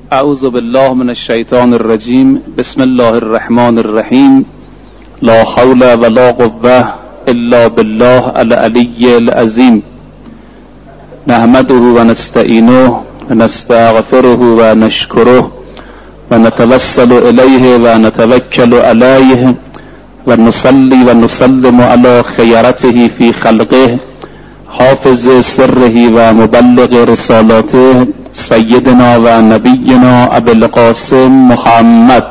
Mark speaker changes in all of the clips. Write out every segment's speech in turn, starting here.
Speaker 1: اعوذ بالله من الشیطان الرجیم. بسم الله الرحمن الرحیم. لا حول ولا قوة الا بالله العلی العظیم. نحمده و نستعینه و نستغفره و نشکره و نتوسل الیه و نتوکل علیه و نصلی و نسلم علی خیرته فی خلقه حافظ سره و مبلغ رسالاته سیدنا و نبینا ابی القاسم محمد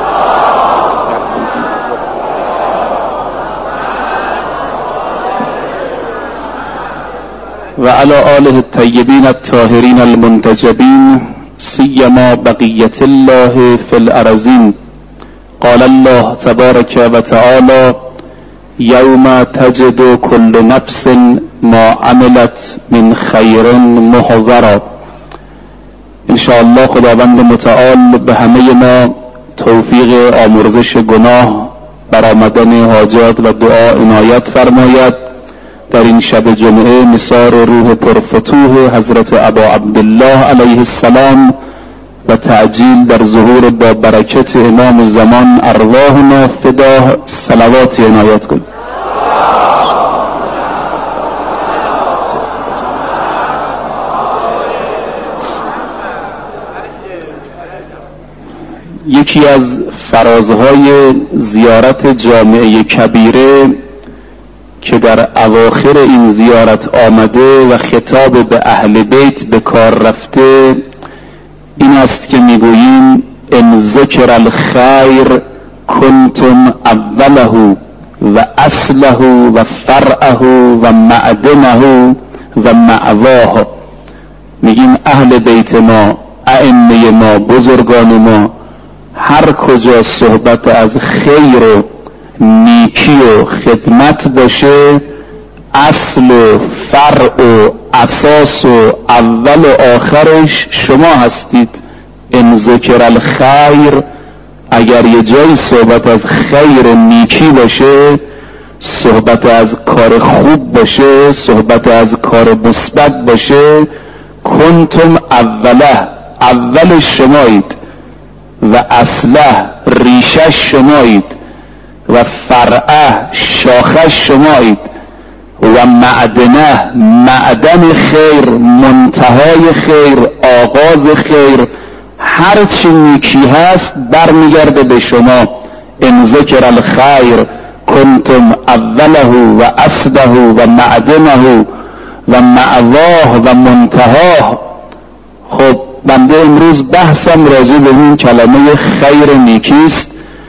Speaker 1: و علی آله الطیبین الطاهرین المنتجبین سیما بقیت الله فی الارضین. قال الله تبارک و تعالی یوم تجد کل نفس ما عملت من خیر محضرا. انشاءالله خداوند متعال به همه ما توفیق آمرزش گناه، برآمدن حاجات و دعا عنایت فرماید. در این شب جمعه نثار روح پرفتوح حضرت ابا عبدالله علیه السلام و تعجیل در ظهور با برکت امام زمان ارواحنا فداه صلوات عنایت کن. یکی از فرازهای زیارت جامعه کبیره که در اواخر این زیارت آمده و خطاب به اهل بیت به کار رفته این است که میگوییم ان ذکر الخیر کنتم اوله و اصله و فرعه و معدنه و معواه. میگیم اهل بیت ما، ائمه ما، بزرگان ما، هر کجا صحبت از خیر و نیکی و خدمت باشه اصل و فرع و اساس و اول و آخرش شما هستید. ان ذکر الخیر، اگر یه جایی صحبت از خیر و نیکی باشه، صحبت از کار خوب باشه، صحبت از کار مثبت باشه، کنتم اوله، اول شمایید و اصله، ریشش شمایید و فرعه، شاخش شمایید و معدنه، معدن خیر، منتهای خیر، آغاز خیر، هر چی نیکی هست برمیگرده به شما. ان ذکر الخیر کنتم اوله و اصله و معدنه و معواه و منتهاه. خب بنده امروز بحثم راجع به این کلمه خیر نیکی است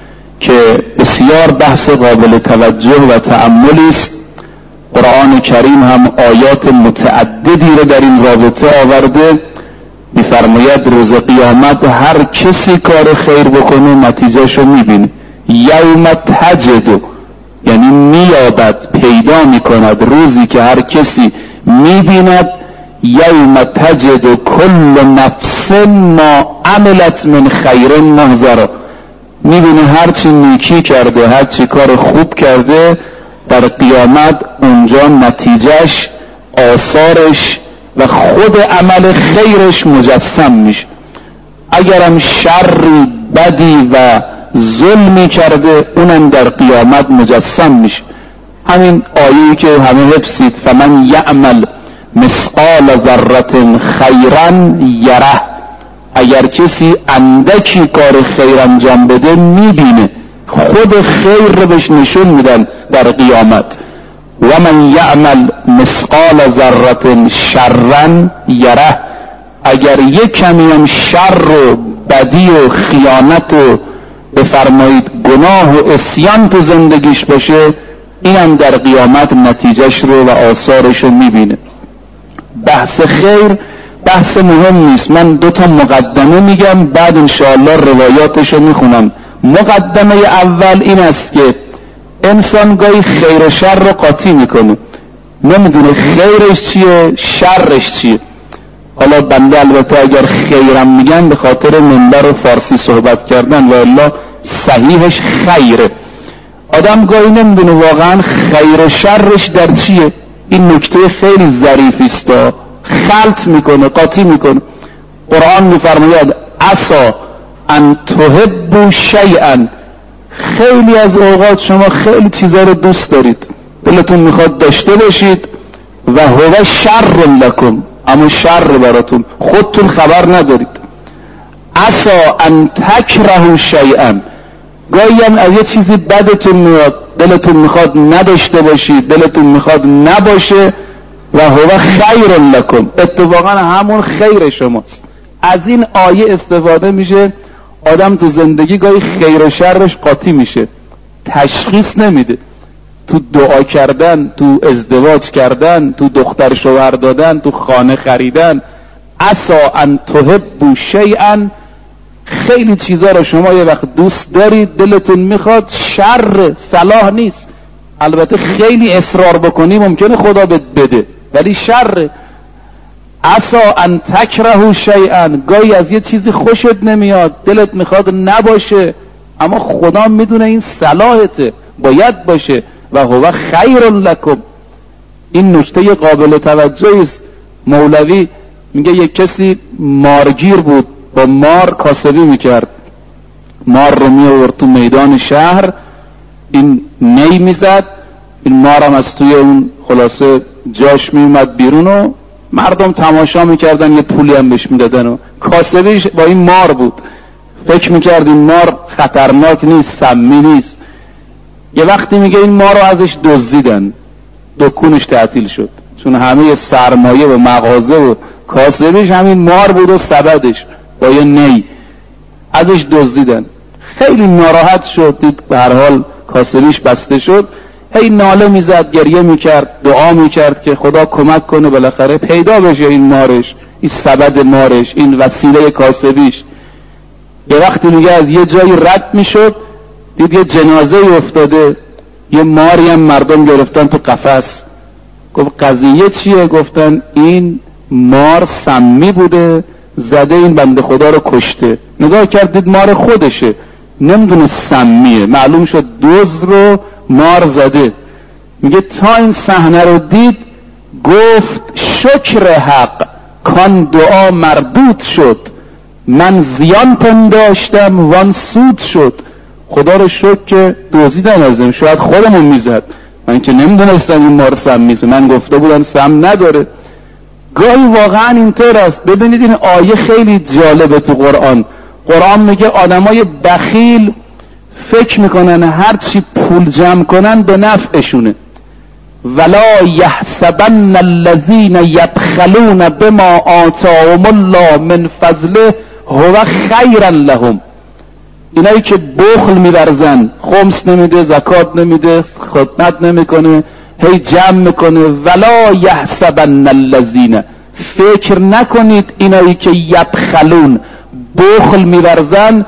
Speaker 1: که بسیار بحث قابل توجه و تأملی است. قرآن کریم هم آیات متعددی رو در این رابطه آورده. می‌فرماید روز قیامت هر کسی کار خیر بکنه نتیجهشو میبینه. یوم تجد، یعنی میابد، پیدا میکند، روزی که هر کسی میبیند. یوم تجد کل نفس ما عملت من خیر محضرا. میبینه هرچی نیکی کرده، هرچی کار خوب کرده، در قیامت اونجا نتیجهش، آثارش و خود عمل خیرش مجسم میشه. اگرم شری، بدی و ظلمی کرده اونم در قیامت مجسم میشه. همین آیه‌ای که همه حفظید، فمن یعمل مثقال ذره خیرا یره. اگر کسی اندکی کار خیر انجام بده میبینه، خود خیر رو بهش نشون میدن در قیامت. و من یعمل مثقال ذره شرا یره. اگر یک کمی هم شر و بدی و خیانت و بفرمایید گناه و عصیان تو زندگیش باشه، اینم در قیامت نتیجهش رو و آثارش رو میبینه. بحث خیر بحث مهم نیست. من 2 مقدمه میگم، بعد انشاءالله روایاتشو میخونم. مقدمه اول این است که انسان گاهی خیر و شر رو قاطی میکنه، نمیدونه خیرش چیه شرش چیه. حالا بنده البته اگر خیرم میگن به خاطر منبر و فارسی صحبت کردن و الا صحیحش خیره. آدم گاهی نمیدونه واقعا خیر و شرش در چیه. این نکته خیلی ظریفی است، خلط میکنه، قاطی میکنه. قرآن میفرماید عسا ان تحبوا شیئا، خیلی از اوقات شما خیلی چیزا رو دوست دارید، دلتون میخواد داشته باشید، و هو شر لکم، اما شر براتون، خودتون خبر ندارید. عسا ان تکرهوا شیئا، گاهی هم از یه چیزی بدتون میاد، دلتون میخواد نداشته باشید، دلتون میخواد نباشه، و هو خیر لکم، اتفاقا همون خیر شماست. از این آیه استفاده میشه، آدم تو زندگی گاهی خیر و شرش قاطی میشه، تشخیص نمیده، تو دعا کردن، تو ازدواج کردن، تو دختر شوهر دادن، تو خانه خریدن. عسا ان تحبوا شیئا، خیلی چیزا رو شما یه وقت دوست دارید، دلتون میخواد، شر، صلاح نیست. البته خیلی اصرار بکنی ممکنه خدا بده، ولی شر. عسا ان تکرهوا شیئا، گاهی از یه چیزی خوشت نمیاد، دلت میخواد نباشه، اما خدا میدونه این صلاحته، باید باشه، و هو خیر لکم. این نکته قابل توجهی است. مولوی میگه یک کسی مارگیر بود، با مار کاسبی میکرد، مار رو میآورد تو میدان شهر، این نی میزد، این مار هم از توی اون خلاصه جاش میومد بیرون و مردم تماشا میکردن، یه پولی هم بهش میدادن و کاسبیش با این مار بود. فکر میکرد این مار خطرناک نیست، سمی نیست. یه وقتی میگه این مار رو ازش دزدیدن، دکونش تعطیل شد، چون همه سرمایه و مغازه و کاسبیش همین مار بود و سبدش با یه نی، ازش دزدیدن. خیلی ناراحت شد، دید به هر حال کاسبیش بسته شد، هی ناله میزد، گریه میکرد، دعا میکرد که خدا کمک کنه بالاخره پیدا بشه این مارش، این سبد مارش، این وسیله کاسبیش. یه وقتی میگه از یه جایی رد میشد، دید یه جنازه افتاده، یه ماری هم مردم گرفتن تو قفس. گفت قضیه چیه؟ گفتن این مار سمی بوده، زده این بنده خدا رو کشته. نگاه کرد دید مار خودشه، نمیدونه سمیه، معلوم شد دزد رو مار زده. میگه تا این صحنه رو دید گفت شکر حق، کان دعا مردود شد، من زیان پنداشتم وان سود شد. خدا رو شکر که دزدیدن ازم، شاید خودمون میزد، من که نمیدونستم این مار سمیه، من گفته بودم سم نداره. گاهی واقعا اینطور است. ببینید این آیه خیلی جالبه تو قرآن میگه آدمای بخیل فکر میکنن هر چی پول جمع کنن به نفعشونه. ولا یحسبن الذین یبخلون بما آتاهم الله من فضله هو خیرا لهم. اینایی که بخل می‌ورزن، خمس نمیده، زکات نمیده، خدمت نمیکنه، هی جمع میکنه. ولا یحسبن الذین، فکر نکنید اینایی که یبخلون، بخل می‌ورزن.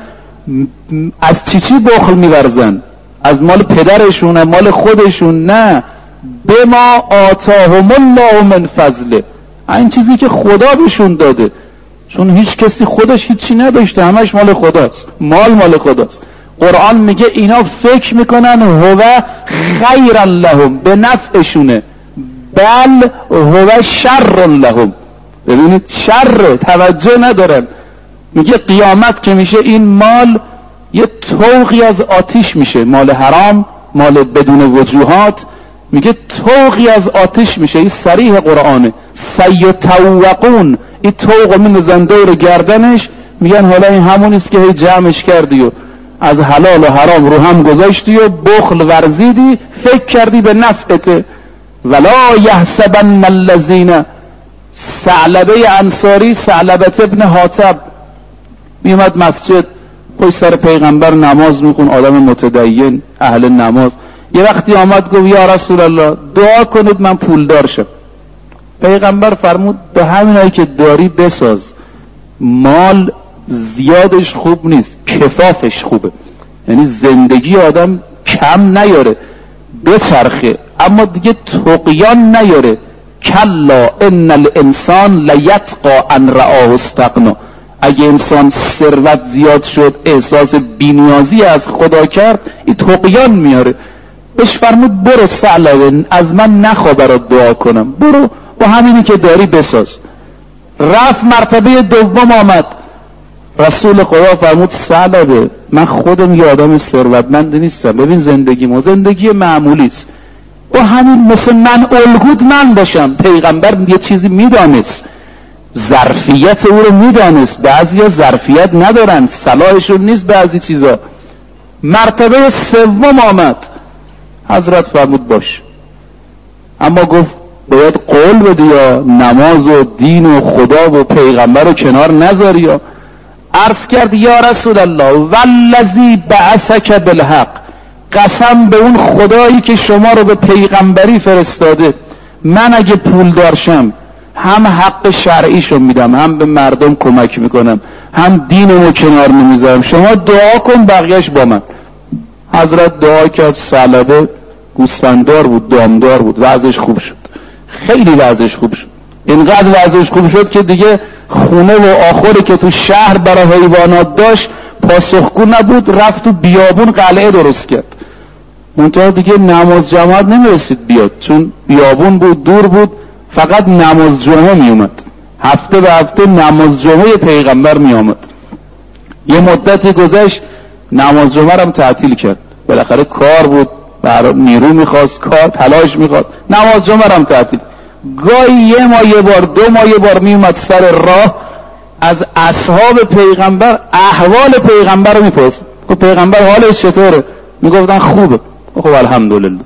Speaker 1: از چی بخل می‌ورزن؟ از مال پدرشون، مال خودشون؟ نه، بما آتاهم الله من فضله، این چیزی که خدا بهشون داده. چون هیچ کسی خودش هیچی نداشته، همش مال خداست، مال خداست. قرآن میگه اینا فکر میکنن هو خیرا لهم، به نفعشونه، بل هو شر لهم. ببینید شر، توجه ندارن. میگه قیامت که میشه این مال یه طوقی از آتش میشه، مال حرام، مال بدون وجوهات، میگه طوقی از آتش میشه. این صریح قرآنه. سیطوقون، این طوق میندازن دور گردنش، میگن حالا این همونیست که هی جمعش کردی و از حلال و حرام رو هم گذاشتی و بخل ورزیدی، فکر کردی به نفعته. ولا یحسبن الذین، ثعلبه انصاری، ثعلبه ابن حاطب میومد مسجد، پشت سر پیغمبر نماز میخون، آدم متدین اهل نماز. یه وقتی آمد گفت یا رسول الله دعا کنید من پولدار شم. پیغمبر فرمود به همینایی که داری بساز، مال زیادش خوب نیست، کفافش خوبه، یعنی زندگی آدم کم نیاره، بچرخه، اما دیگه طغیان نیاره. کلا ان الانسان لیطغى ان رآه استغنا، اگه انسان ثروت زیاد شد احساس بی‌نیازی از خدا کرد، این طغیان میاره. بهش فرمود برو ثعلبه، از من نخوا برات دعا کنم، برو با همینی که داری بساز. رفت مرتبه دوم آمد، رسول خدا فرمود ثعلبه من خودم یه آدم ثروتمند نیستم، ببین زندگی معمولی است، و همین مثل من الگوت من باشم. پیغمبر یه چیزی میدانست، ظرفیت او رو میدانست. بعضیا ظرفیت ندارن، صلاحشون نیست بعضی چیزا. مرتبه سوم آمد، حضرت فرمود باش، اما گفت باید قول بدی یا نماز و دین و خدا و پیغمبر رو کنار نذاری. یا عرض کرد یا رسول الله والذی بعثک بالحق، قسم به اون خدایی که شما رو به پیغمبری فرستاده، من اگه پول دارشم هم حق شرعیشو میدم، هم به مردم کمک میکنم، هم دینمو کنار نمیذارم، شما دعا کن بقیهش با من. حضرت دعا کرد، ثعلبه گوسفنددار بود، دامدار بود، وضعش خوب شد، خیلی وضعش خوب شد. اینقدر وضعش خوب شد که دیگه خونه و آخری که تو شهر برای حیوانات داشت پاسخگو نبود، رفت تو بیابون قلعه درست کرد. منتها دیگه نماز جماعت نمیرسید بیاد، چون بیابون بود، دور بود، فقط نماز جمعه میومد، هفته به هفته نماز جمعه پیغمبر میامد. یه مدتی گذشت نماز جمعه هم تعطیل کرد، بالاخره کار بود، نیرو میخواست، کار تلاش میخواست، نماز جمعه هم تعطیل. گاهی یه ماه یه بار، 2 ماه یه بار میومد سر راه، از اصحاب پیغمبر احوال پیغمبر رو میپرسید. خب پیغمبر حالش چطوره؟ میگفتن خوبه. خب الحمدلله.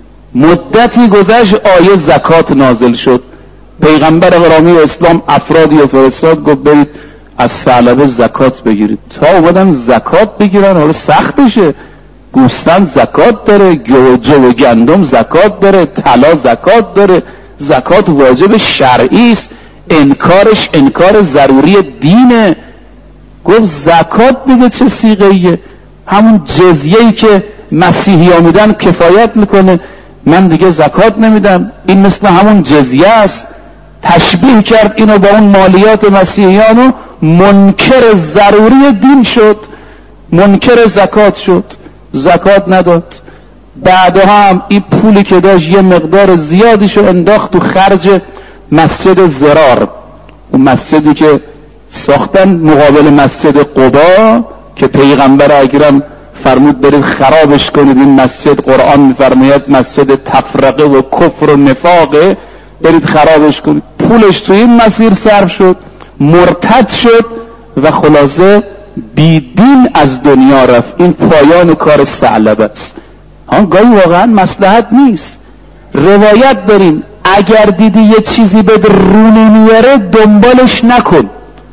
Speaker 1: مدتی گذشت، آیه زکات نازل شد. پیغمبر غرامی اسلام افرادی رو فرستاد، گفت برید از ثعلبه زکات بگیرید. تا اومدن زکات بگیرن، حالا سخت بشه. گوسفند زکات داره، جو و گندم زکات داره، طلا زکات داره. زکات واجب شرعی است، انکارش انکار ضروری دینه. گفت زکات دیگه چه صیغه‌ایه؟ همون جزیه‌ای که مسیحی‌ها میدن کفایت میکنه، من دیگه زکات نمیدم، این مثل همون جزیه است. تشبیه کرد اینو با اون مالیات مسیحیان و منکر ضروری دین شد، منکر زکات شد، زکات نداد. بعدها هم این پولی که داشت یه مقدار زیادیشو انداخت تو خرج مسجد زرار، اون مسجدی که ساختن مقابل مسجد قبا که پیغمبر اکرم فرمود برید خرابش کنید، این مسجد قرآن میفرماید مسجد تفرقه و کفر و نفاقه، برید خرابش کنید. پولش تو این مسیر صرف شد، مرتد شد و خلاصه بیدین از دنیا رفت. این پایان کار ثعلبه است. گاهی واقعا مصلحت نیست. روایت داریم اگر دیدی یه چیزی به رو نمیاره دنبالش نکن،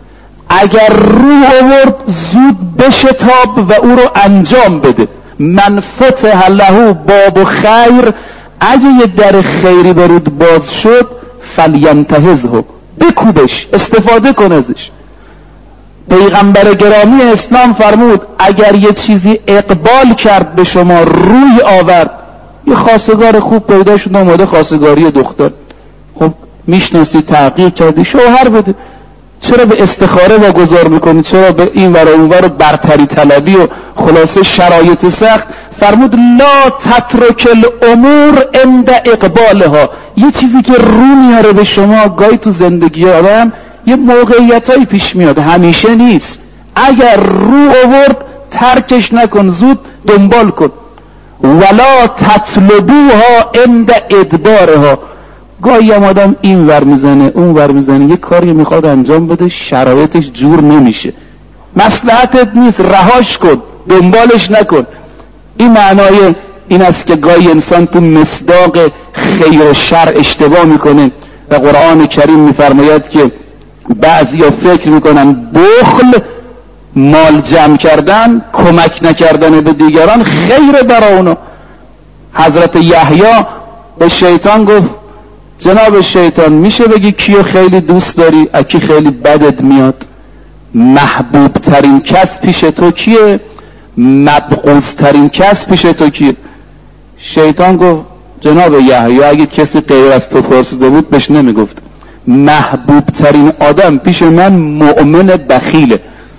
Speaker 1: اگر رو آورد زود بشتاب و او رو انجام بده. من فتح له باب خیر، اگه یه در خیری برود باز شد فلینتهزه، بکوبش، استفاده کن ازش. پیغمبر گرامی اسلام فرمود اگر یه چیزی اقبال کرد به شما، روی آورد، یه خواستگار خوب پیدا شد اومده خواستگاری دختر، خب میشناسی، تحقیق کردی، شوهر بده. چرا به استخاره واگذار میکنی؟ چرا به این ور اون ور برتری طلبی و خلاصه شرایط سخت؟ فرمود لا تترک الامور عند اقبالها. یه چیزی که رو میاره به شما، گاهی تو زندگی آدم یه موقعیتایی پیش میاد، همیشه نیست. اگر رو آورد ترکش نکن، زود دنبال کن. ولا تطلبوها عند ادبارها. گاهی هم آدم این ور میزنه اون ور میزنه، یه کاری میخواد انجام بده، شرایطش جور نمیشه، مصلحتت نیست، رهاش کن، دنبالش نکن. این معنای این است که گاهی انسان تو مصداق خیر و شر اشتباه میکنه و قرآن کریم میفرماید که بعضیا فکر میکنن بخل، مال جمع کردن، کمک نکردن به دیگران خیر برای اونا. حضرت یحیی به شیطان گفت جناب شیطان میشه بگی کیو خیلی دوست داری، اکی خیلی بدت میاد؟ محبوب ترین کس پیش تو کیه؟ مبغوض ترین کس پیش تو کیه؟ شیطان گفت جناب یحیی اگه کسی غیر از تو پرسیده بود بهش نمیگفت. محبوب ترین آدم پیش من مؤمن بخیله،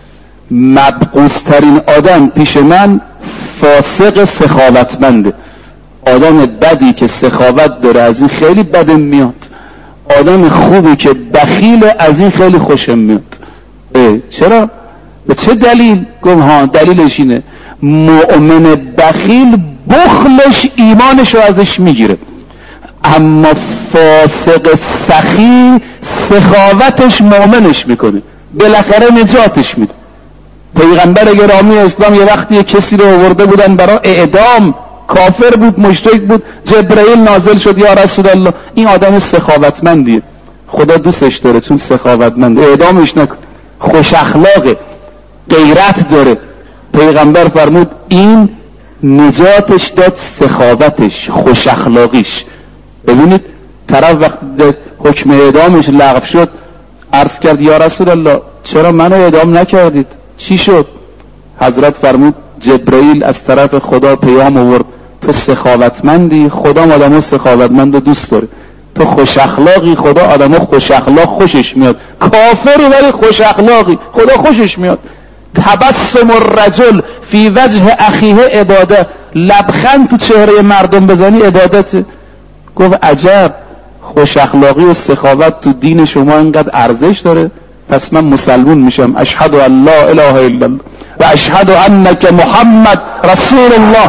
Speaker 1: مبغوض ترین آدم پیش من فاسق سخاوتمنده. آدم بدی که سخاوت داره از این خیلی بدم میاد، آدم خوبی که بخیل از این خیلی خوشم میاد. چرا؟ به چه دلیل؟ گفت ها دلیلش اینه مؤمن بخیل بخلش ایمانش رو ازش میگیره، اما فاسق سخی سخاوتش مؤمنش میکنه، بالاخره نجاتش میده. پیغمبر گرامی اسلام یه وقتی یه کسی رو آورده بودن برای اعدام، کافر بود، مشرک بود، جبرئیل نازل شد یا رسول الله این آدم سخاوتمندیه، خدا دوستش داره چون سخاوتمنده، اعدامش نکن، خوش اخلاقه، غیرت داره. پیغمبر فرمود این نجاتش داد سخاوتش، خوش اخلاقیش. ببینید طرف وقتی حکم اعدامش لغو شد عرض کرد یا رسول الله چرا منو اعدام نکردید؟ چی شد؟ حضرت فرمود جبرئیل از طرف خدا پیام آورد تو سخاوتمندی، خدا آدمو سخاوتمند و دوست داره، تو خوش اخلاقی، خدا آدمو خوش اخلاق خوشش میاد، کافری ولی خوش اخلاقی خدا خوشش میاد. تبسم الرجل فی وجه اخیه عباده، لبخند تو چهره مردم بزنی عبادته. گفت عجب، خوش اخلاقی و سخاوت تو دین شما اینقدر ارزش داره؟ پس من مسلمون میشم، اشهد ان لا اله الا الله و اشهد انک محمد رسول الله.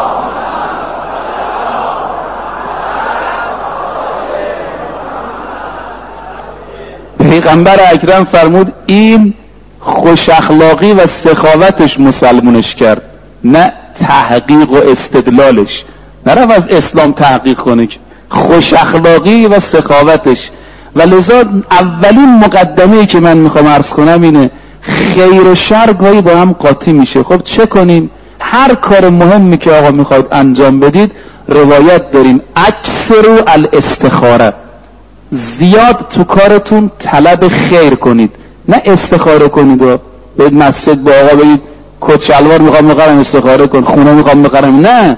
Speaker 1: پیغمبر اکرم فرمود این خوش اخلاقی و سخاوتش مسلمونش کرد، نه تحقیق و استدلالش. نرفت از اسلام تحقیق کنه، خوش اخلاقی و سخاوتش. و لذا اولین مقدمه‌ای که من میخوام عرض کنم اینه خیر و شر گاهی با هم قاطی میشه. خب چه کنیم؟ هر کار مهمی که آقا میخواید انجام بدید روایت داریم اکثروا الاستخاره، زیاد تو کارتون طلب خیر کنید، نه استخاره کنید و به مسجد با آقا بگید کت شلوار میخوام بخرم استخاره کن، خونه میخوام بخرم. نه،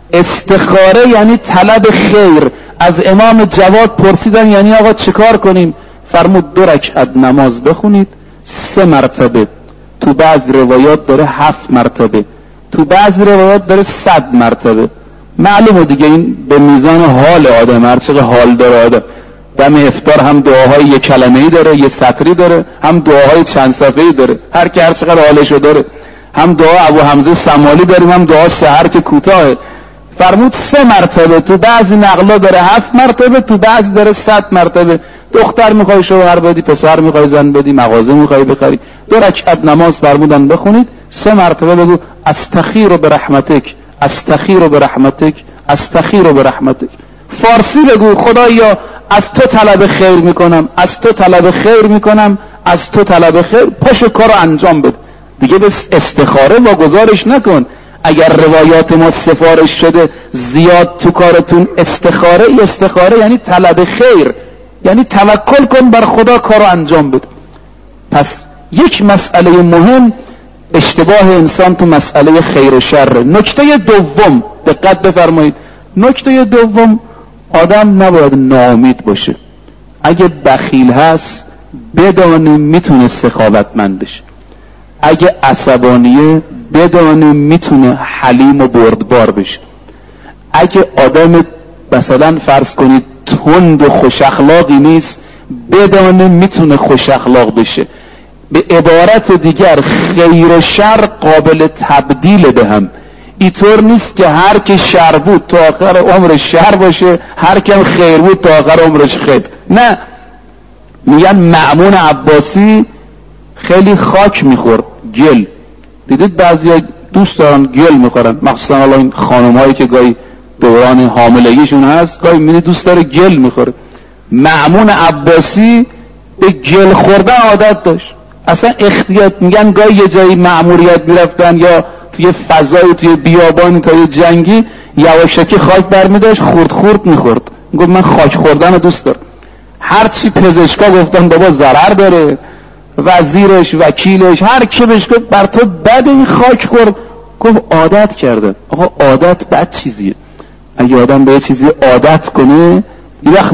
Speaker 1: استخاره یعنی طلب خیر. از امام جواد پرسیدن یعنی آقا چیکار کنیم؟ فرمود 2 رکعت نماز بخونید 3 مرتبه، تو بعض روایات داره 7 مرتبه، تو بعض روایات داره 100 مرتبه. معلومه دیگه این به میزان حال آدم، هر چقدر حال داره آدم. دم افطار هم دعاهای 1 کلمه‌ای داره، 1 سطری داره، هم دعاهای چند صفحه‌ای داره، هر کی هر چقدر حالشو داره. هم دعا ابو حمزه سمالی داریم، هم دعا سحر که کوتاهه. فرمود 3 مرتبه، تو بعضی نقلا داره 7 مرتبه، تو بعضی داره 100 مرتبه. دختر میخوای شوهر بدی، پسر میخوای زن بدی، مغازه میخوای بخری، 2 رکعت نماز فرمودن بخونید 3 مرتبه بگو استخیر برحمتک، استخیر برحمتک، استخیر برحمتک. فارسی بگو خدایا از تو طلب خیر میکنم، از تو طلب خیر میکنم، از تو طلب خیر. پاشو کارو انجام بده دیگه، بس استخاره واگذارش نکن. اگر روایات ما سفارش شده زیاد تو کارتون استخاره یعنی طلب خیر، یعنی توکل کن بر خدا کارو انجام بده. پس یک مسئله مهم اشتباه انسان تو مسئله خیر و شر. نکته دوم دقت بفرمایید، نکته دوم آدم نباید ناامید باشه. اگه بخیل هست بدانه میتونه سخاوتمند بشه، اگه عصبانیه بدانه میتونه حلیم و بردبار بشه، اگه آدم مثلا فرض کنید تند و خوش اخلاقی نیست بدانه میتونه خوش اخلاق بشه. به عبارت دیگر خیر و شر قابل تبدیل به هم. اینطور نیست که هر که شر بود تا آخر عمرش شر باشه، هر که خیر بود تا آخر عمرش خیر. نه، میگن مأمون عباسی خیلی خاک میخورد، گل. دیدید بعضی دوست دارن گل میخورن، مخصوصا حالا این خانم‌هایی که گاهی دوران حاملگیشون هست گاهی میبینی دوست داره گل میخوره. مأمون عباسی به گل خوردن عادت داشت، اصلا اختیار. میگن گاهی یه جایی مأموریت میرفتن یا توی فضای توی بیابانی تا یه جنگی یواشکی خاک برمیداشت خورد میخورد. میگفت من خاک خوردن رو دوست دارم. هرچی پزشکا گفتن بابا ضرر داره، وزیرش، وکیلش، هر کی بهش گفت بر تو بد این خاک خورد، گفت عادت کرده. آقا عادت بد چیزیه. اگه آدم به یه چیزی عادت کنه یه وقت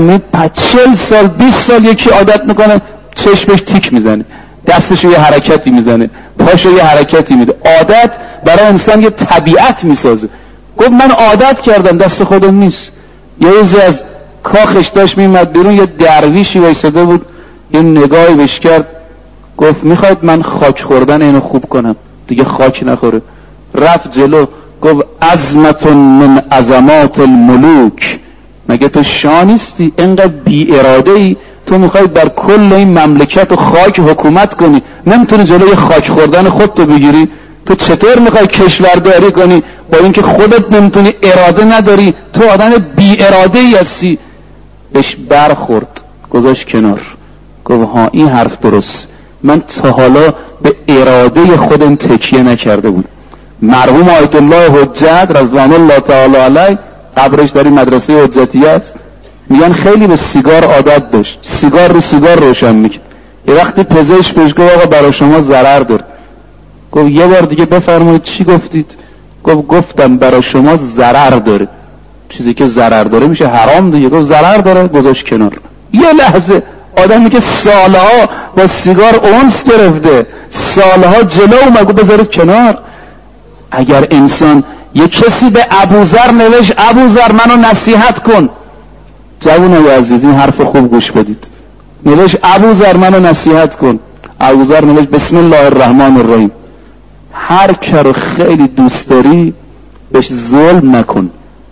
Speaker 1: 40 سال 20 سال یکی عادت میکنه چشمش تیک میزنه، دستشو یه حرکتی میزنه، پاشو یه حرکتی میده. عادت برای انسان یه طبیعت میسازه. گفت من عادت کردم، دست خودم نیست. یه روزی از کاخش داشت میمد بیرون، یه درویشی وایساده بود، یه نگاهی بهش کرد، گفت میخواید من خاک خوردن اینو خوب کنم، دیگه خاک نخوره. رفت جلو گفت عظمت من عظمات الملوک، مگه تو شاه نیستی؟ اینقدر بی اراده ای، تو میخوای بر کل این مملکت و خاک حکومت کنی، نمیتونی جلوی خاک خوردن خودتو بگیری؟ تو چطور میخوای کشورداری کنی با اینکه خودت نمیتونی، اراده نداری، تو آدم بی اراده ای هستی. بهش برخورد، گذاشت کنار، گفت ها این حرف درست، من تا حالا به اراده خودم تکیه نکرده بود. مرحوم آیت الله حجت رضوان الله تعالی علیه، قبرش در این مدرسه حجتیه است، میگن خیلی به سیگار عادت داشت، سیگار رو سیگار روشن میکرد. یه وقتی پزشک بهش گفت آقا برای شما ضرر داره، گفت یه بار دیگه بفرمایید چی گفتید؟ گفتم برای شما ضرر داره. چیزی که ضرر داره میشه حرام دیگه. گفت ضرر داره، گذاشت کنار. یه لحظه آدمی که سالها با سیگار اونس گرفته، سالها جلو اومد، بذارید کنار. اگر انسان، یه کسی به ابوذر نوشت ابوذر منو نصیحت کن، جوانای عزیز این حرف خوب گوش بدید، نوشت ابوذر منو نصیحت کن. ابوذر نوشت بسم الله الرحمن الرحیم، هر که رو خیلی دوست داری بهش ظلم نکن.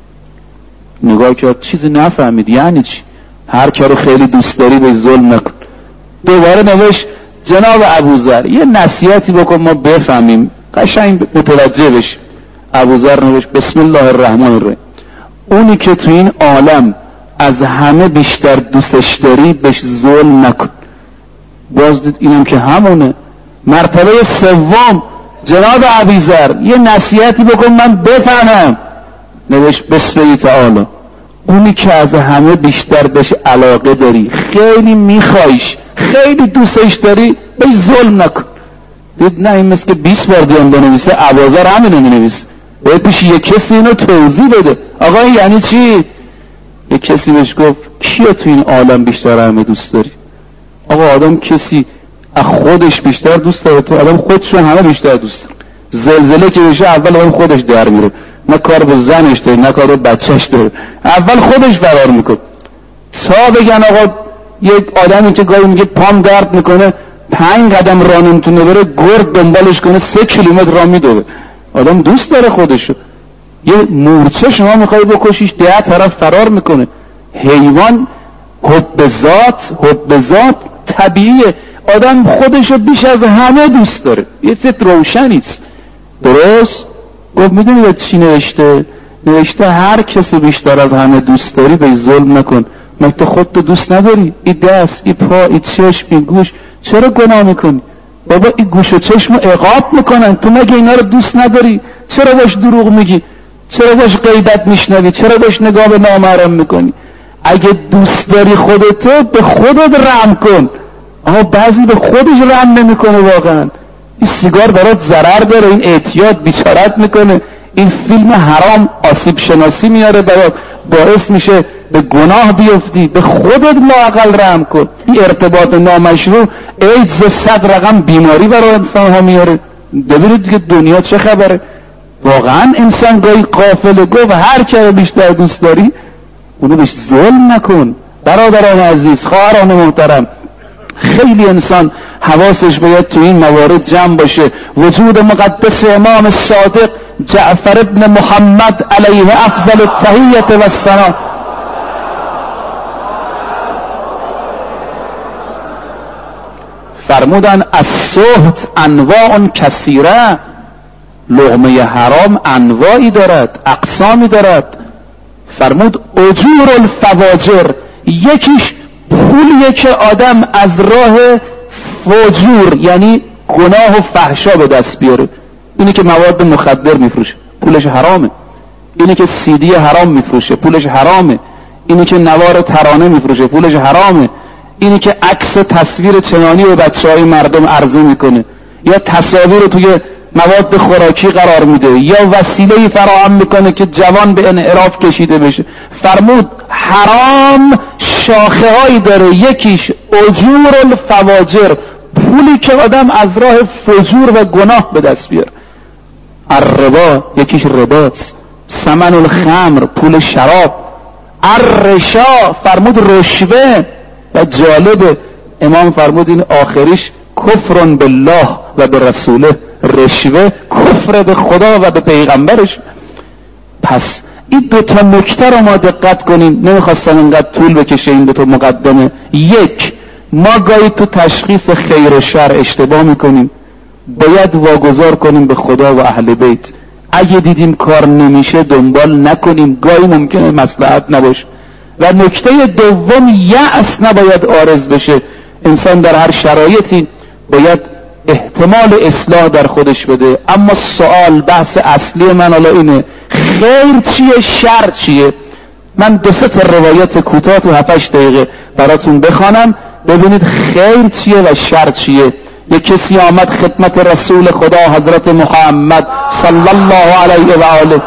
Speaker 1: نگاه کرد چیزی نفهمید، یعنی چی؟ هر که رو خیلی دوست داری بهش ظلم نکن. دوباره نوشت جناب ابوذر یه نصیحتی بکن ما بفهمیم، قشنگ متوجه بشیم. ابوذر نوشت بسم الله الرحمن الرحیم، اونی که تو این عالم از همه بیشتر دوستش داری بهش ظلم نکن. باز دید اینم که همونه. مرتبه سوم جناب ابوذر یه نصیحتی بکن من بفهمم. نوشت بسم الله تعالی، اونی که از همه بیشتر بهش علاقه داری، خیلی میخوایش، خیلی دوستش داری، بهش ظلم نکن. دید نه این مثل که 20 بار دیان بنویسه، ابوذر همینو مینویسه. باید پیش یک کسی اینو توضیح بده. آقا یعنی چی؟ یک کسی بهش گفت کیه تو این عالم بیشتر همه دوست داری؟ آقا آدم کسی از خودش بیشتر دوست داره، تو آدم خودشو همه بیشتر دوست داره. زلزله که بشه اول آدم خودش در میره، نه کار به زنش داره نه کار به بچهش داره، اول خودش فرار میکنه. تا بگن آقا یک آدمی که گاهی میگه پام درد میکنه 5 قدم راه نمیتونه بره، گرد دنبالش کنه 3 کیلومتر راه میدوه. آدم دوست داره خودشو. یه مورچه شما میخوای بکشیش 10 طرف فرار میکنه. حیوان حب ذات طبیعیه، آدم خودشو بیش از همه دوست داره. یه چیز روشنیست. درست؟ گفت میدونی چی نوشته؟ نوشته هر کسی بیشتر از همه دوست داری به ظلم نکن. مگه تو خودتو دوست نداری؟ این دست، این پا، این چشم، این گوش، چرا گناه میکنی؟ بابا این گوش و چشم عقاب میکنن، تو مگه اینا رو دوست نداری؟ چرا باش دروغ میگی؟ چرا باش غیبت میشنوی؟ چرا باش نگاه به نامحرم میکنی؟ اگه دوست داری خودتو به خودت رحم کن. اما بعضی به خودش رحم نمیکنه. واقعا این سیگار برات ضرر داره، این اعتیاد بیچارت میکنه، این فیلم حرام آسیب شناسی میاره برات، باعث میشه به گناه بیفتی. به خودت لااقل رحم کن. این ارتباط نامشروع ایدز و 100 رقم بیماری برای انسان ها میاره. ببینید که دنیا چه خبره. واقعا انسان گاهی غافله. گفت هر که بیشتر دوست داری اونو بهش ظلم نکن. برادران عزیز، خواهران محترم، خیلی انسان حواسش باید تو این موارد جمع باشه. وجود مقدس امام صادق جعفر ابن محمد علیه افضل التحیة و الثنا فرمودن السحت انواع کثیره، لقمه حرام انواعی دارد، اقسامی دارد. فرمود اجور الفواجر، یکیش پولیه که آدم از راه فجور یعنی گناه و فحشا به دست بیاره. اینی که مواد مخدر میفروشه پولش حرامه، اینی که CD حرام میفروشه پولش حرامه، اینی که نوار ترانه میفروشه پولش حرامه، اینی که عکس و تصویر چنانی به بچهای مردم عرضه میکنه، یا تصاویر رو توی مواد خوراکی قرار میده، یا وسیله‌ای فراهم میکنه که جوان به انحراف کشیده بشه. فرمود حرام شاخه‌هایی داره، یکیش اجور الفواجر، پولی که آدم از راه فجور و گناه به دست بیاره. الربا، یکیش رباست. ثمن الخمر، پول شراب. الرشا، فرمود رشوه. و جالبه امام فرمود این آخریش کفر بالله و به رسوله، رشوه کفر به خدا و به پیغمبرش. پس این دوتا نکته رو ما دقت کنیم. نمیخواستم اینقدر طول بکشه این دوتا مقدمه. یک، ما گاهی تو تشخیص خیر و شر اشتباه میکنیم، باید واگذار کنیم به خدا و اهل بیت. اگه دیدیم کار نمیشه دنبال نکنیم، گاهی ممکنه مصلحت نباشه. و نکته دوم، یأس نباید عارض بشه. انسان در هر شرایطی باید احتمال اصلاح در خودش بده. اما سوال، بحث اصلی من حالا اینه، خیر چیه، شر چیه؟ من 2-3 تا روایت کوتاه تو 7-8 دقیقه براتون بخوانم، ببینید خیر چیه و شر چیه. یک کسی آمد خدمت رسول خدا حضرت محمد صلی الله علیه و آله،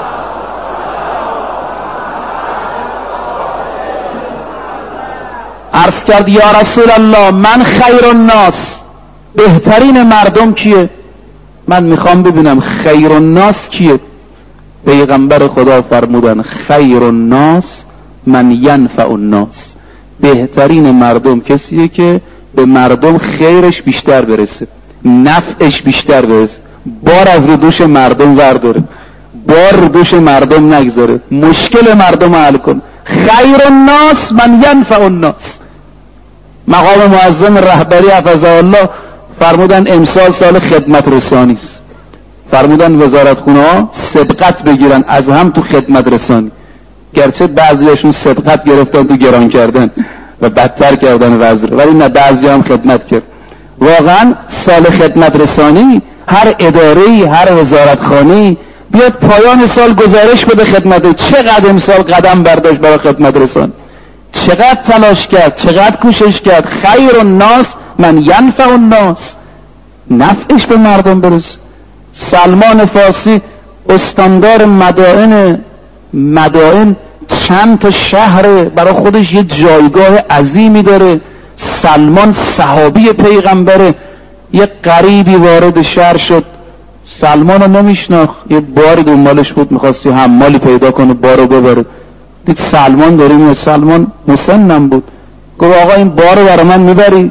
Speaker 1: عرض کرد یا رسول الله من خیر الناس، بهترین مردم کیه؟ من میخوام ببینم خیر الناس کیه. پیغمبر خدا فرمودن خیر الناس من ینفع الناس، بهترین مردم کسیه که به مردم خیرش بیشتر برسه، نفعش بیشتر برسه، بار از رو دوش مردم ورداره، بار رو دوش مردم نگذاره، مشکل مردم حل کن. خیر الناس من ینفع الناس. مقام معظم رهبری حفظه الله فرمودن امسال سال خدمت رسانی است. فرمودن وزارتخونه ها سبقت بگیرن از هم تو خدمت رسانی، گرچه بعضیاشون سبقت گرفتن تو گران کردن و بدتر کردن وزر، ولی نه، بعضی هم خدمت کرد. واقعا سال خدمت رسانی، هر اداره‌ای، هر وزارتخانه‌ای بیاد پایان سال گزارش بده خدمت، چقدر امسال قدم برداشت برای خدمت رسانی، چقدر تلاش کرد، چقدر کوشش کرد. خیر الناس من ینفع الناس، نفعش به مردم برسه. سلمان فارسی استاندار مدائن چند تا شهر برای خودش یه جایگاه عظیمی داره. سلمان صحابی پیغمبره. یه غریبی وارد شهر شد، سلمان رو نمیشناخت، یه باری دنبالش بود، میخواستی حمالی پیدا کنه بارو ببره. دید سلمان داره میاد، سلمان مسنم بود، گفت آقا این بارو برای من میبری؟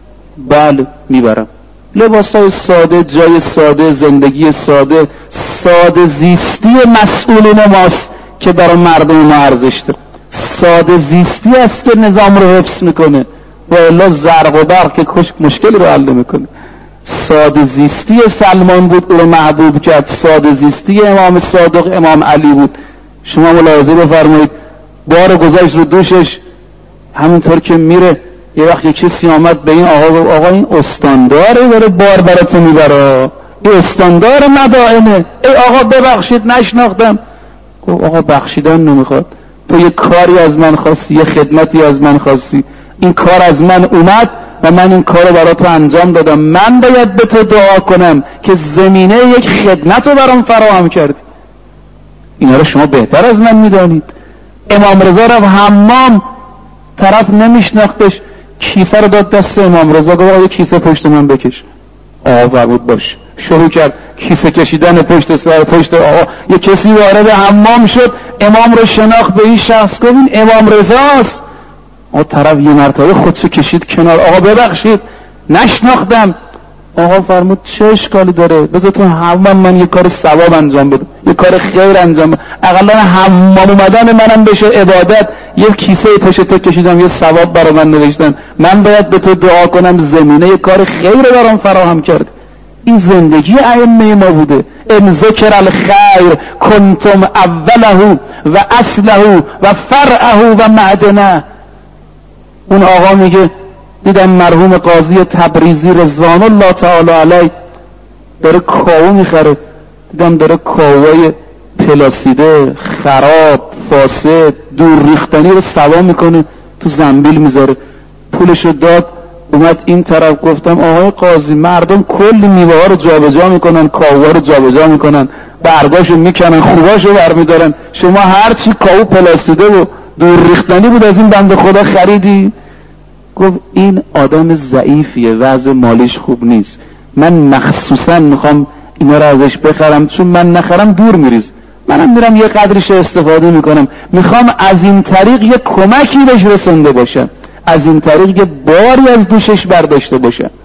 Speaker 1: بله میبرم. لباسای ساده، جای ساده، زندگی ساده، ساده زیستی مسئولین ماست که برای مردم ما ارزش داره. ساده زیستی است که نظام رو حفظ میکنه و الا زرق و برق که مشکلی رو حل میکنه. ساده زیستی سلمان بود او رو محبوب کرد، ساده زیستی امام صادق امام علی بود. شما ملاحظه بفرمایید، بار گذاشت رو دوشش، همینطور که میره یه وقت یک کسی آمد به این آقا این استانداره داره بار براتون میبره، این استاندار مدائنه. ای آقا ببخشید نشناختم. گفت آقا بخشیدن نمیخواد، تو یه کاری از من خواستی، یه خدمتی از من خواستی، این کار از من اومد و من این کار رو برای تو انجام دادم، من باید به تو دعا کنم که زمینه یک خدمت رو برام فراهم کردی. اینا رو شما بهتر از من میدانید. امام رضا رو حمام، طرف نمیشناختش، کیسه رو داد دست امام رضا، گفت آقا کیسه پشت من بکش. آقا فرمود باش. شروع کرد کیسه کشیدن پشت سر پشت آقا. یه کسی وارد حمام شد، امام رو شناخت، به این شخص گفت این امام رضاست. آقا طرف یه مرتبه خودشو کشید کنار، آقا ببخشید نشناختم. آقا فرمود چه اشکالی داره، بذار تو حمام من یه کار ثواب انجام بدم، یه کار خیر انجام بدم، اقلا حمام اومدن منم بشه عبادت. یه کیسه پشت تو کشیدم، یه ثواب برای من نوشتن، من باید به تو دعا کنم زمینه یه کار خیر برام فراهم کرد. این زندگی ائمه ما بوده. ان ذکر الخیر کنتم اوله و اصله و فرعه و معدنه. اون آقا میگه دیدم مرحوم قاضی تبریزی رضوان الله تعالی علیه داره کاهو میخره، دیدم داره کاهوهای پلاسیده خراب فاسد دور ریختنی رو سوا میکنه تو زنبیل میذاره. پولشو داد، اومد این طرف، گفتم آقای قاضی مردم کلی میوه ها رو جابجا میکنن، کاهوها رو جابجا میکنن، برگاشو میکنن، خوباشو برمیدارن، شما هرچی کاهو پلاسیده و دور ریختنی بود از این بنده خدا خریدی؟ گفت این آدم ضعیفیه، وضع مالیش خوب نیست، من مخصوصا میخوام اینا رو ازش بخرم، چون من نخرم دور میریز، منم میرم یه قدرش استفاده میکنم، میخوام از این طریق یه کمکی بهش رسونده باشم، از این طریق یه باری از دوشش برداشته باشم.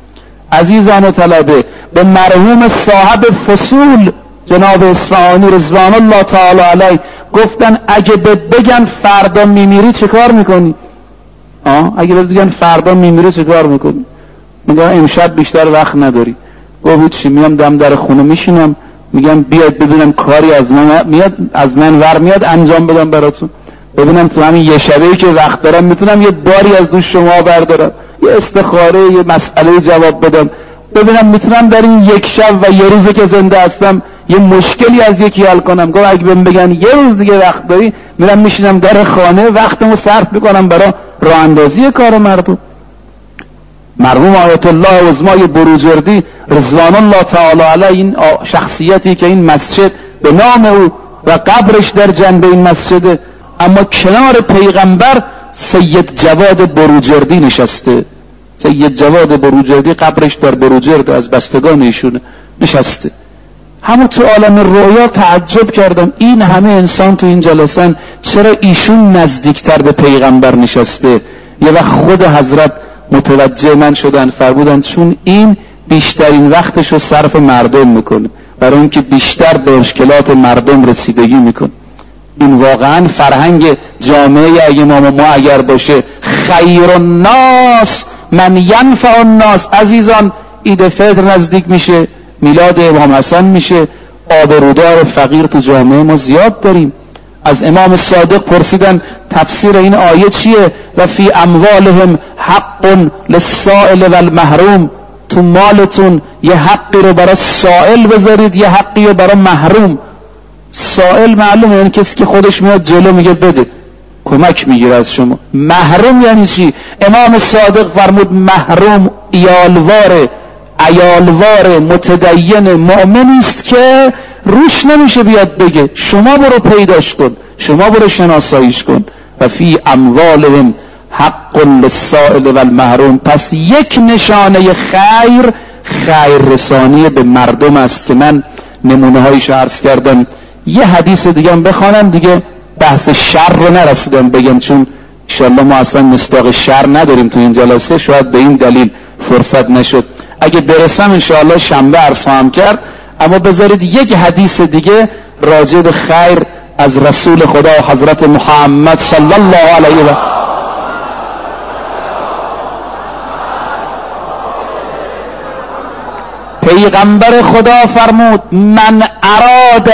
Speaker 1: عزیزان طلبه، به مرحوم صاحب فصول جناب اصفهانی رضوان الله تعالی علیه گفتن اگه بگن فردا میمیری چه کار میکنی؟ اگه بگن فردا میمیری چه کار میکنی؟ میگم امشب بیشتر وقت نداری. گفت چی؟ میام دم در خونه میشینم میگم بیاد ببینم کاری از من میاد، از من ور میاد انجام بدم براتون، ببینم تو همین یه شبه‌ای که وقت دارم میتونم یه باری از دوش شما بردارم، یه استخاره، یه مسئله جواب بدم، ببینم میتونم در این یک شب و یه روزی که زنده هستم یه مشکلی از یکی حل کنم. گفت اگه بهم بگن یه روز دیگه وقت داری، میرم میشینم در خانه وقتمو صرف میکنم برای راه اندازی کار مردم. مرحوم آیت الله عظمای بروجردی رضوان الله تعالی علیه، این شخصیتی که این مسجد به نام او و قبرش در جنب این مسجده، اما کنار پیغمبر سید جواد بروجردی نشسته. سید جواد بروجردی قبرش در بروجرد از بستگان ایشونه نشسته. همون تو عالم رویا تعجب کردم این همه انسان تو این جلسن، چرا ایشون نزدیکتر به پیغمبر نشسته؟ یه وقت خود حضرت متوجه من شدن، فرمودن چون این بیشترین وقتش رو صرف مردم میکنه، برای اون که بیشتر به مشکلات مردم رسیدگی میکنه. این واقعا فرهنگ جامعه امام ما اگر باشه، خیر الناس من ینفع الناس. عزیزان عید فطر نزدیک میشه، میلاد امام حسن میشه، آبرودار فقیر تو جامعه ما زیاد داریم. از امام صادق پرسیدن تفسیر این آیه چیه؟ و فی اموالهم حق للسائل والمحروم، تو مالتون یه حقی رو برای سائل بذارید، یه حقی رو برای محروم. سائل معلومه یعنی کسی که خودش میاد جلو میگه بده، کمک میگیره از شما. محروم یعنی چی؟ امام صادق فرمود محروم عیالوار متدین مؤمنی است که روش نمیشه بیاد بگه شما برو پیداش کن، شما برو شناساییش کن. و فی اموالهم حق للسائل والمحروم. پس یک نشانه خیر رسانی به مردم است که من نمونه هایش عرض کردم. یه حدیث دیگه هم بخوانم دیگه، بحث شر رو نرسیدم بگم، چون انشاءالله ما اصلا مصداق شر نداریم تو این جلسه، شاید به این دلیل فرصت نشد. اگه برسم انشاءالله شنبه عرض خواهم کرد. اما بذارید یک حدیث دیگه راجع به خیر از رسول خدا حضرت محمد صلی الله علیه و پیغمبر خدا فرمود من اراد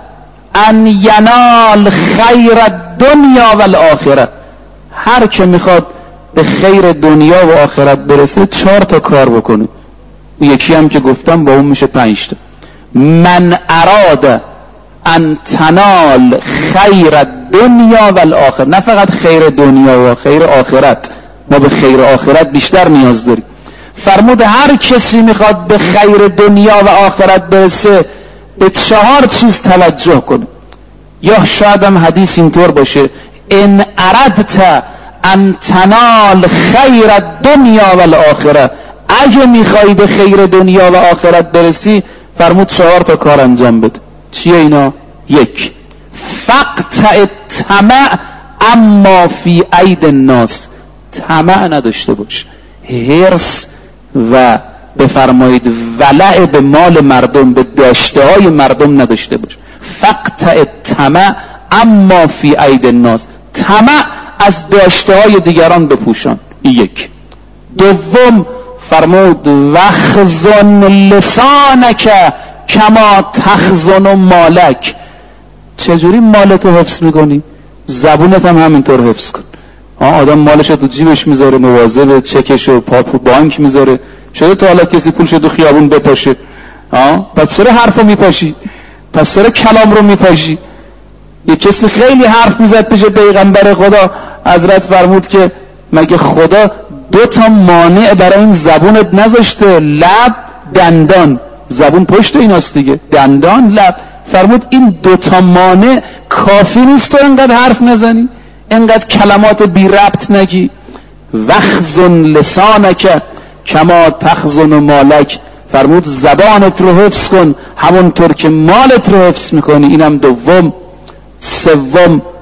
Speaker 1: ان ینال خیر الدنیا و الاخره، هر که میخواد به خیر دنیا و آخرت برسه 4 تا کار بکنه. یکی هم که گفتم با اون میشه 5 تا. من اراد ان تنال خیر الدنیا و الاخره، نه فقط خیر دنیا و خیر آخرت، ما به خیر آخرت بیشتر نیاز داریم. فرمود هر کسی میخواد به خیر دنیا و آخرت برسه به 4 چیز توجه کنه. یا شاید هم حدیث اینطور باشه ان اردت ان تنال خیر الدنیا و الاخره، اگه میخوای به خیر دنیا و آخرت برسی فرمود 4 تا کار انجام بده. چیه اینا؟ 1 فقط طمع اما فی اید الناس، طمع نداشته باش، حرص و بفرمایید ولع به مال مردم، به داشته های مردم نداشته باش. فقط طمع اما فی اید الناس، طمع از داشته های دیگران بپوشان. 1. 2 فرمود وخزن لسانک کما تخزن مالک، چجوری مالتو حفظ میکنی؟ زبونت هم همینطور حفظ کن. آدم مالش تو جیبش میذاره، مواظب چکش و پاپو بانک میذاره. شده تا حالا کسی پولش تو خیابون بپاشه؟ پس چرا حرفو میپاشی؟ پس چرا کلام رو میپاشی؟ یه کسی خیلی حرف میزد پیش پیغمبر خدا، حضرت فرمود که مگه خدا 2 تا مانع برای این زبونت نذاشته؟ لب، دندان. زبون پشت ایناست دیگه، دندان، لب. فرمود این 2 تا مانع کافی نیست تو اینقدر حرف نزنی، اینقدر کلمات بی ربط نگی. وخزن لسانک کما تخزن مالک، فرمود زبانت رو حفظ کن همونطور که مالت رو حفظ میکنی. اینم 2. 3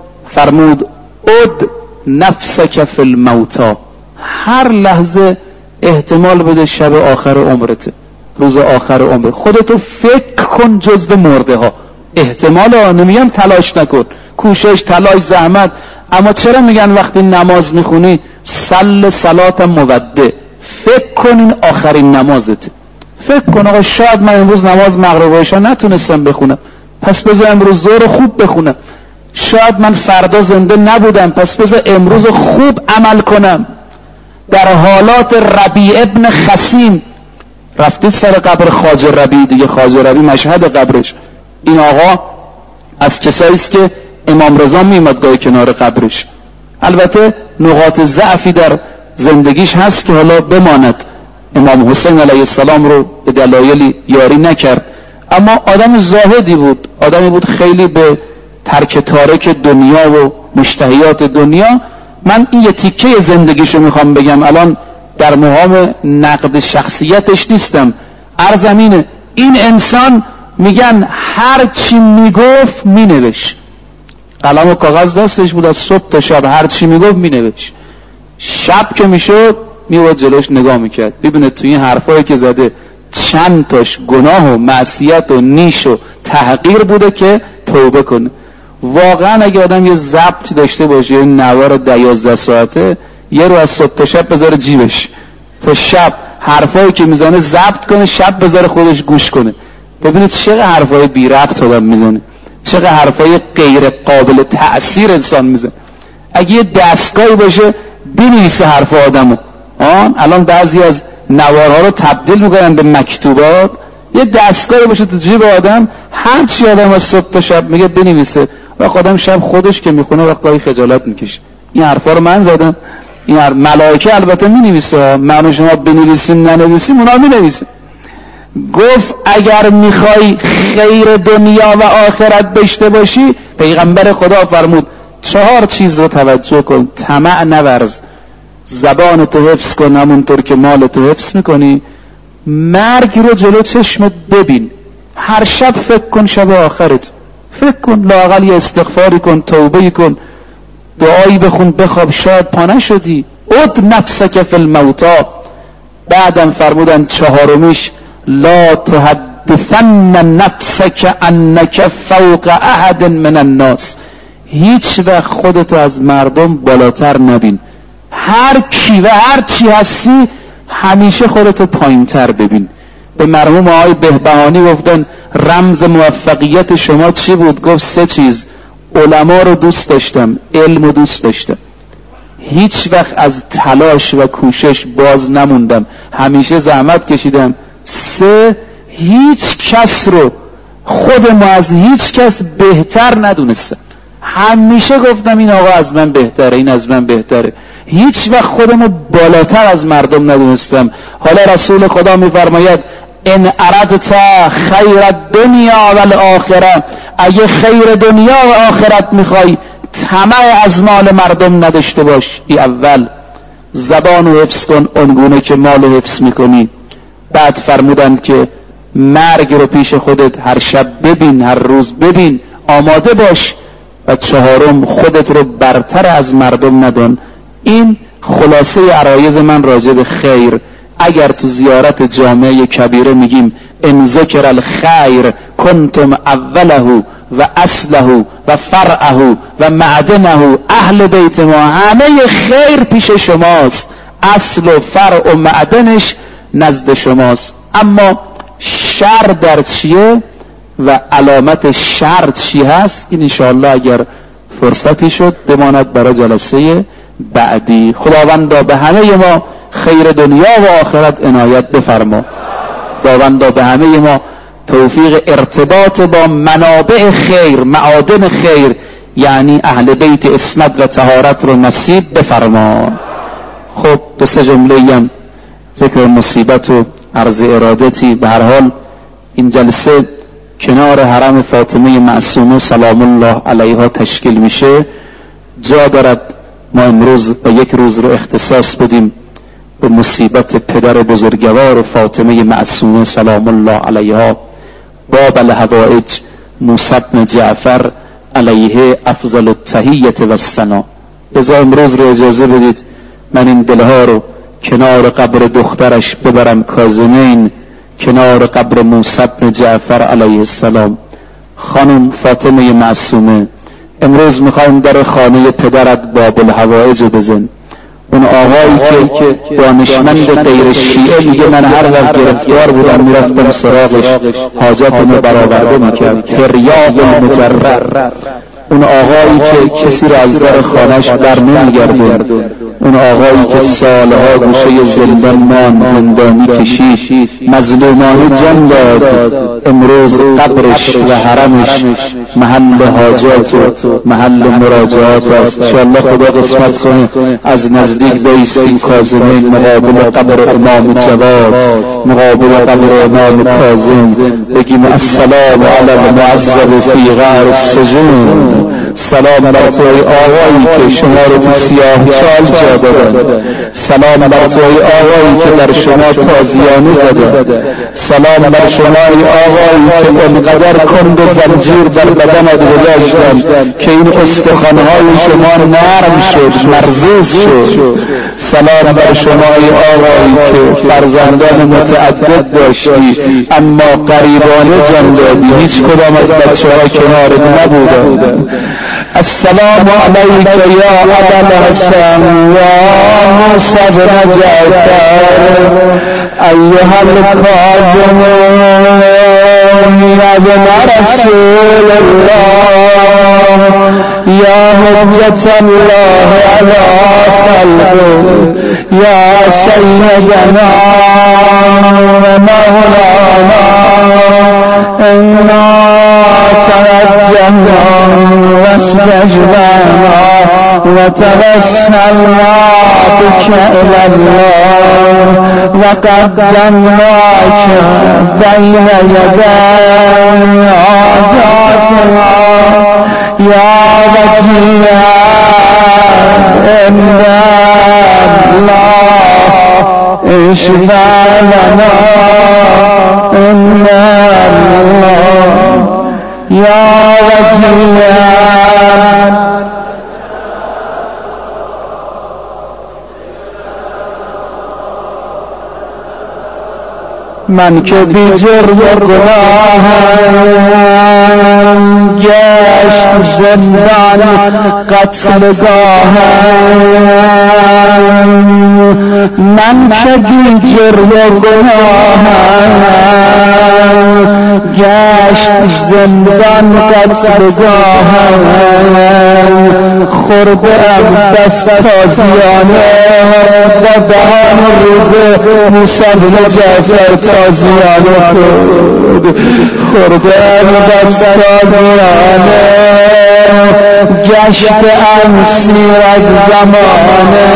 Speaker 1: فرمود اد نفسک فی الموتا، هر لحظه احتمال بده شب آخر عمرته، روز آخر عمر. خودتو فکر کن جزو مرده ها. احتمال نمیگم تلاش نکن، کوشش، تلاش، زحمت، اما چرا میگن وقتی نماز میخونی صل صلات مودع، فکر کن این آخرین نمازته. فکر کن آقا شاید من امروز نماز مغرب و عشا نتونستم بخونم، پس بذار امروز ظهر خوب بخونم. شاید من فردا زنده نبودم، پس بذار امروز خوب عمل کنم. در حالات ربیع ابن خثیم، رفتید سر قبر خواجه ربیع دیگه، خواجه ربیع مشهد قبرش، این آقا از کسایی است که امام رضا میومد گاهی کنار قبرش. البته نقاط ضعفی در زندگیش هست که حالا بماند، امام حسین علیه السلام رو به دلایلی یاری نکرد، اما آدم زاهدی بود، آدمی بود خیلی به ترک تارک دنیا و مشتهیات دنیا. من این یه تیکه زندگیشو میخوام بگم، الان در مقام نقد شخصیتش نیستم. عرضم اینه، این انسان میگن هر چی میگفت مینوشت، قلم و کاغذ دستش بود، از صبح تا شب هر چی میگفت مینوشت. شب که میشد میواد جلوش نگاه میکرد ببینه توی این حرفایی که زده چند تاش گناه و معصیت و نیش و تحقیر بوده که توبه کنه. واقعا اگه آدم یه ضبط داشته باشه، یه نوار 11 ساعته، یه رو از صبح تا شب بذاره جیبش، تا شب حرفایی که میزنه ضبط کنه، شب بذاره خودش گوش کنه، ببینید چقدر حرفای بی ربط آدم میزنه، چقدر حرفای غیر قابل تأثیر انسان میزنه. اگه یه دستگاهی باشه بنویسه حرف آدمو، الان بعضی از نوارها رو تبدیل میکنن به مکتوبات، یه دستگاهی باشه تو جیب آدم، هر چی آدم از صبح تا شب میگه بنویسه، و آدم شب خودش که میخونه وقتی خجالت میکشه. این حرفا رو من زدم، این ملائکه البته مینویسه، من و شما بنویسیم ننویسیم اونا مینویسه. گفت اگر میخوای خیر دنیا و آخرت داشته باشی، پیغمبر خدا فرمود 4 چیز رو توجه کن. طمع نورز، زبان تو حفظ کن همونطور که مال تو حفظ میکنی، مرگ رو جلو چشمت ببین، هر شب فکر کن شب آخرت، فکر کن، لااقل یه استغفاری کن، توبه کن، دعایی بخون، بخواب، شاید پا نشدی، اد نفسک فی الموتا. بعدم فرمودن 4میش لا تحدثن نفسک انک فوق احد من الناس، هیچ وقت خودتو از مردم بالاتر نبین، هر کی و هر چی هستی همیشه خودتو پایین تر ببین. به مرحوم آقای بهبهانی گفتن رمز موفقیت شما چی بود؟ گفت 3 چیز، علما رو دوست داشتم، علم رو دوست داشتم، هیچ وقت از تلاش و کوشش باز نموندم، همیشه زحمت کشیدم. 3 هیچ کس رو خودم از هیچ کس بهتر ندونستم، همیشه گفتم این آقا از من بهتره، این از من بهتره، هیچ وقت خودم رو بالاتر از مردم ندونستم. حالا رسول خدا میفرماید ان اردت خیر الدنیا و الاخره، اگه خیر دنیا و آخرت میخوای طمع از مال مردم نداشته باش. اول زبانو حفظ کن اونگونه که مالو حفظ میکنی. بعد فرمودند که مرگ رو پیش خودت هر شب ببین، هر روز ببین، آماده باش. و 4 خودت رو برتر از مردم ندان. این خلاصه عرایض من راجع به خیر. اگر تو زیارت جامعه کبیره میگیم ان ذکر الخیر کنتم اوله و اصله و فرعه و معدنه اهل بیت ما، همه خیر پیش شماست، اصل و فرع و معدنش نزد شماست. اما شر در چیه و علامت شر چی هست، این انشاءالله اگر فرصتی شد بماند برای جلسه بعدی. خداوندا به همه ما خیر دنیا و آخرت عنایت بفرما. خداوندا به همه ما توفیق ارتباط با منابع خیر، معادن خیر، یعنی اهل بیت عصمت و طهارت رو نصیب بفرما. خب 2 جمله هم ذکر مصیبت و عرض ارادتی. به هر حال این جلسه کنار حرم فاطمه معصومه سلام الله علیها تشکیل میشه، جا دارد ما امروز و 1 روز رو اختصاص بدیم به مصیبت پدر بزرگوار فاطمه معصومه سلام الله علیها، باب الحوائج موسی بن جعفر علیه افضل التحیه و الثنا. لذا امروز رو اجازه بدید من این دلها رو کنار قبر دخترش ببرم کاظمین، کنار قبر موسی بن جعفر علیه السلام. خانم فاطمه معصومه، امروز میخوایم در خانه پدرت باب الحوائج بزن. اون آقایی که دانشمند غیر شیعه میگه من هر وقت گرفتار بودم میرفتم سراغش حاجاتمو برآورده میکرد، تریاق المجرد. اون آقایی که کسی را از در خانهش بر نمیگردون، اون آقایی که سالها گوشه زندان زندانی کشید، مظلومانه جان داد، امروز قبرش و حرمش محل حاجات و محل مراجعات است. انشاءالله خدا قسمت کنه از نزدیک بایستیم کاظمین مقابل قبر امام جواد، مقابل قبر امام کاظم، بگیم السلام علی المعذب فی غار السجون. سلام بر تو ای آقایی که شما رو تو سیاه چال جا دادن، سلام بر تو ای آقایی که در شما تازیانه زدن، سلام بر شما ای آقایی که انقدر کند و زنجیر در بدنت گذاشتن که این استخوان‌های شما نرم شد، مرزوز شد. سلام بر شما ای آقایی که فرزندان متعدد داشتی اما قریبانه جان دادی، هیچ کدام از بچه‌ها کنارت نبودند. السلام علیک یا ابا الحسن یا موسی بن جعفر ایها الکاظم یا ابن رسول الله یا حجة الله علی خلقه یا سیدنا و مولانا انا توجهنا واستجبنا وتوسلنا بك إلى الله وقدمناك بين يدي حاجاتنا يا وجيها إن الله اشفع لنا إن الله يا وجيها. من که بی جرم و گناهم گشت زندان قتلگاهم، من که بی جرم و گناهم گشت زندان قتلگاهم، خورده ام دست تازیانه با دهان روز موسی بن جعفر تازیانه کرد، خورده ام دست تازیانه گشت ام سیر از زمانه،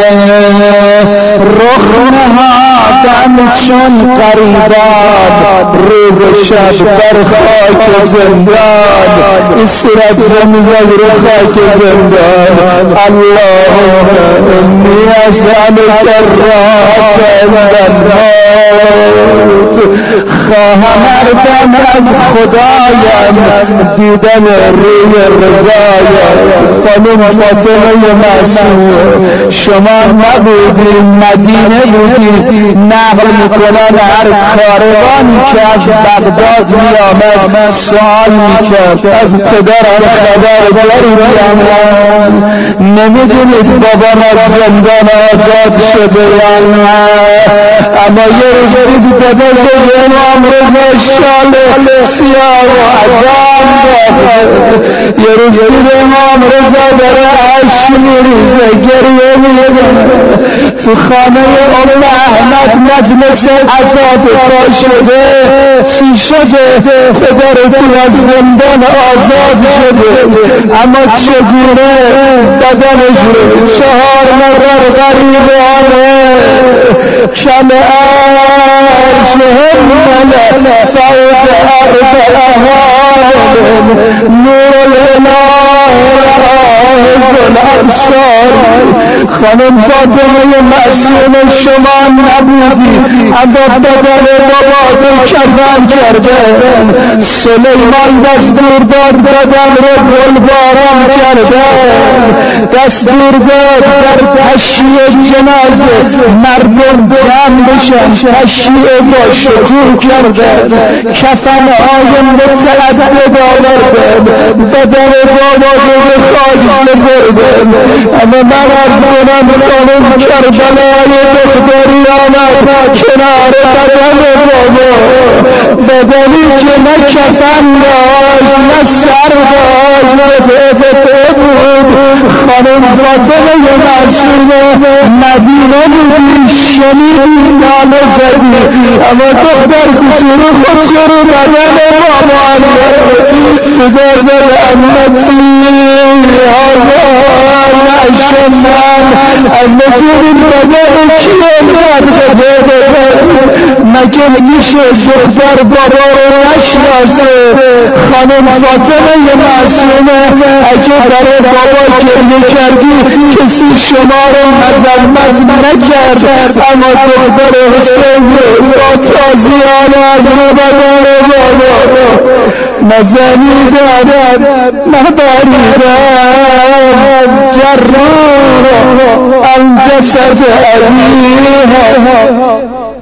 Speaker 1: رخ نهادم چون قریبان روز شب در خاک زندان، این صورت میزد رو خاک زندان. اللهم انی اسألک الراحة عند الموت، خواهم اردم از خدایم دیدن روی رضایم. خانم فاطمه معصومه، شما نبودی مدینه بودی، نقل میکنن هر کاروانی که از بغداد میآمد سوال میکرد از پدرم خبر داری میآمد، نمیدونید بابام از زندان آزاد شده یا نه؟ اما یه روز دید داده امام رضا شال سیاه و عذاب داده، یه روز دید امام رضا داره عشق میریزه، گریه میکنه. تو خانه ام احمد مجلس عذاب پا شده، چی شده؟ پدر تو از زندان آزاد شده، اما چگونه بدنش 4 نفر غریبانه کل عرش همل فوق ارض اهان نور الاله راهز الابصار
Speaker 2: خانم فاطمه معصوم شما نبودی اما بدن بابات کفن کرده سلیمان دستور داد بدن رو گلباران کرده دستور داد در تشییع جنازه مردم جمع بشن تشییع با شکوه کرده کفنهای متعدد آورده بدن بابا رو خاک برده اما من از کنم خانم کربلای دختری آمد کنار بدن بابا بدنی که نه کفن داشت نه سر داشت بفته بود خانم فاطمه معصومه مدینه بودی شنیدی ناله زدی اما دختر کچولو خودشو رو بدن بابا صدا زد امتی نشنم امتی بدن کیه مگه میشه دختر بابا رو نشناسه خانم فاطمه معصومه اگه برای بابا گریه کردی کسی شما رو مذمت نکرد اما دختر حسین با تازیان از رو بدن بابا نزنیدن نبریدن جرور عن جسد أبيها